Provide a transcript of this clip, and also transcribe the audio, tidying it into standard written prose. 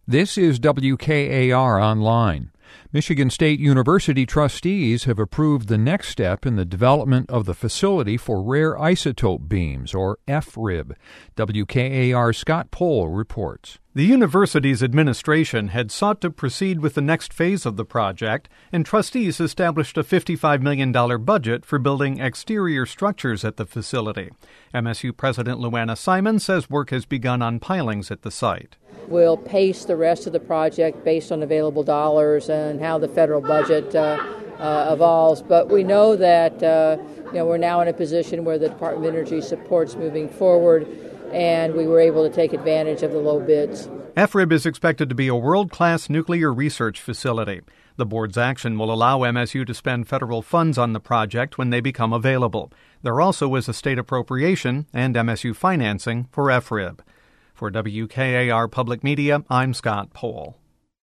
This is WKAR Online. Michigan State University trustees have approved the next step in the development of the Facility for Rare Isotope Beams, or FRIB. WKAR's Scott Pohl reports. The university's administration had sought to proceed with the next phase of the project, and trustees established a $55 million budget for building exterior structures at the facility. MSU President Luana Simon says work has begun on pilings at the site. We'll pace the rest of the project based on available dollars and how the federal budget evolves. But we know that we're now in a position where the Department of Energy supports moving forward, and we were able to take advantage of the low bids. FRIB is expected to be a world-class nuclear research facility. The board's action will allow MSU to spend federal funds on the project when they become available. There also is a state appropriation and MSU financing for FRIB. For WKAR Public Media, I'm Scott Pohl.